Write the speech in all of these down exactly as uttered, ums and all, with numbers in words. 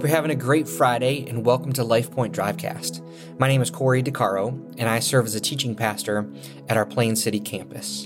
Hope you're having a great Friday, and welcome to LifePoint Drivecast. My name is Corey DeCaro, and I serve as a teaching pastor at our Plain City campus.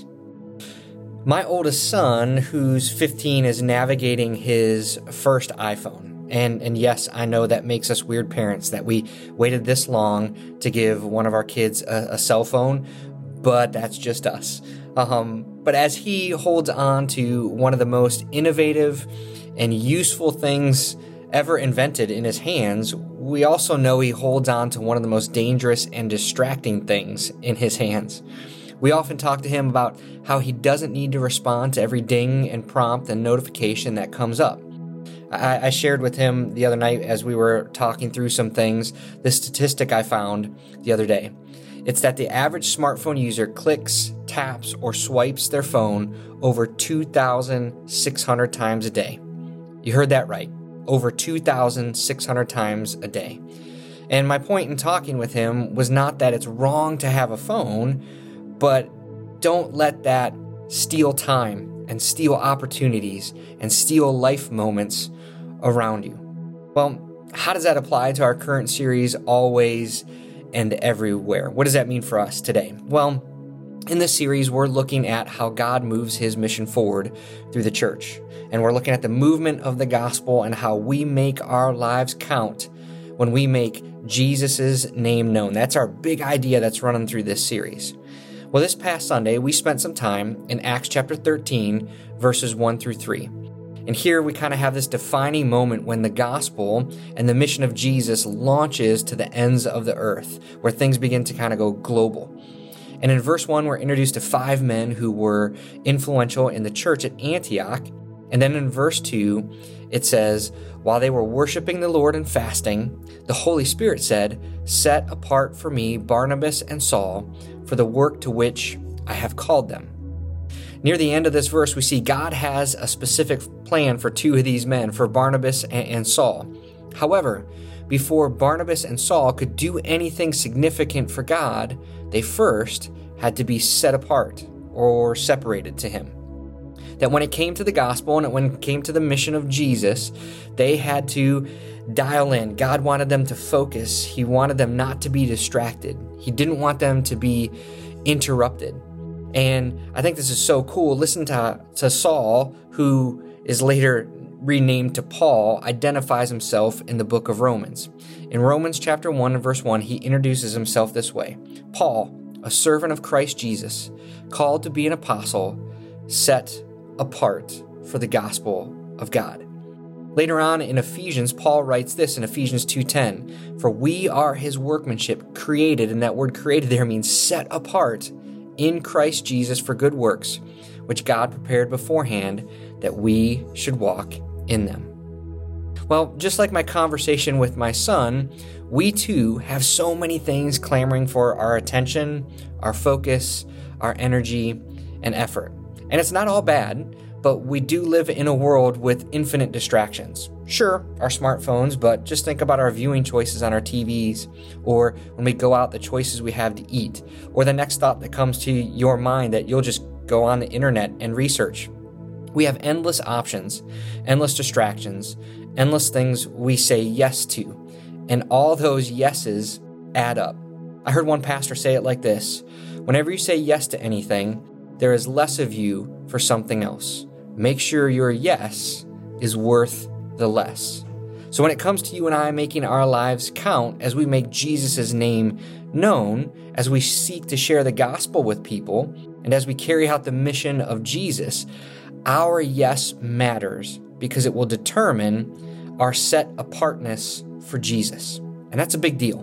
My oldest son, who's fifteen, is navigating his first iPhone. And, and yes, I know that makes us weird parents, that we waited this long to give one of our kids a, a cell phone, but that's just us. Um, but as he holds on to one of the most innovative and useful things ever invented in his hands, we also know he holds on to one of the most dangerous and distracting things in his hands. We often talk to him about how he doesn't need to respond to every ding and prompt and notification that comes up. I, I shared with him the other night as we were talking through some things, the statistic I found the other day. It's that the average smartphone user clicks, taps, or swipes their phone over two thousand six hundred times a day. You heard that right. Over two thousand six hundred times a day. And my point in talking with him was not that it's wrong to have a phone, but don't let that steal time and steal opportunities and steal life moments around you. Well, how does that apply to our current series, Always and Everywhere? What does that mean for us today? Well, in this series, we're looking at how God moves his mission forward through the church. And we're looking at the movement of the gospel and how we make our lives count when we make Jesus' name known. That's our big idea that's running through this series. Well, this past Sunday, we spent some time in Acts chapter thirteen, verses one through three. And here we kind of have this defining moment when the gospel and the mission of Jesus launches to the ends of the earth, where things begin to kind of go global. And in verse one, we're introduced to five men who were influential in the church at Antioch. And then in verse two, it says, while they were worshiping the Lord and fasting, the Holy Spirit said, set apart for me Barnabas and Saul for the work to which I have called them. Near the end of this verse, we see God has a specific plan for two of these men, for Barnabas and Saul. However, before Barnabas and Saul could do anything significant for God, they first had to be set apart or separated to him. That when it came to the gospel and when it came to the mission of Jesus, they had to dial in. God wanted them to focus. He wanted them not to be distracted. He didn't want them to be interrupted. And I think this is so cool. Listen to, to Saul, who is later renamed to Paul, identifies himself in the book of Romans. In Romans chapter one and verse one, he introduces himself this way. Paul, a servant of Christ Jesus, called to be an apostle, set apart for the gospel of God. Later on in Ephesians, Paul writes this in Ephesians two ten, for we are his workmanship, created, and that word created there means set apart in Christ Jesus for good works, which God prepared beforehand that we should walk in them. Well, just like my conversation with my son, we too have so many things clamoring for our attention, our focus, our energy, and effort. And it's not all bad, but we do live in a world with infinite distractions. Sure, our smartphones, but just think about our viewing choices on our T Vs, or when we go out, the choices we have to eat, or the next thought that comes to your mind that you'll just go on the internet and research. We have endless options, endless distractions, endless things we say yes to, and all those yeses add up. I heard one pastor say it like this: whenever you say yes to anything, there is less of you for something else. Make sure your yes is worth the less. So when it comes to you and I making our lives count as we make Jesus' name known, as we seek to share the gospel with people, and as we carry out the mission of Jesus, our yes matters because it will determine our set apartness for Jesus. And that's a big deal.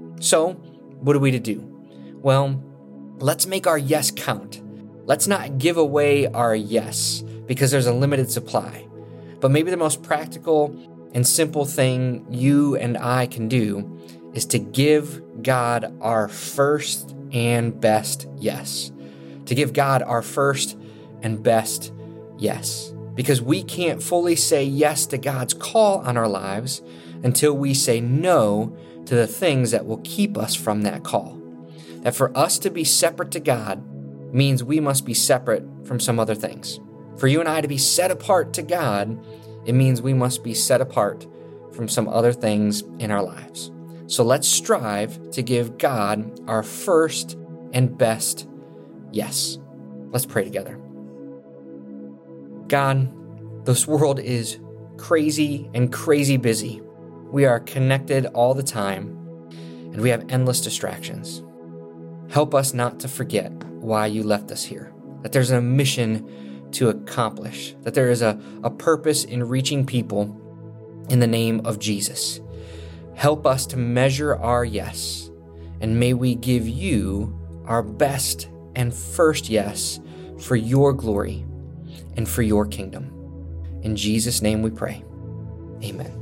So what are we to do? Well, let's make our yes count. Let's not give away our yes because there's a limited supply. But maybe the most practical and simple thing you and I can do is to give God our first and best yes. To give God our first and best yes. Because we can't fully say yes to God's call on our lives until we say no to the things that will keep us from that call. That for us to be separate to God means we must be separate from some other things. For you and I to be set apart to God, it means we must be set apart from some other things in our lives. So let's strive to give God our first and best yes. Let's pray together. God, this world is crazy and crazy busy. We are connected all the time, and we have endless distractions. Help us not to forget why you left us here, that there's a mission to accomplish, that there is a, a purpose in reaching people in the name of Jesus. Help us to measure our yes, and may we give you our best and first yes for your glory and for your kingdom. In Jesus' name we pray. Amen.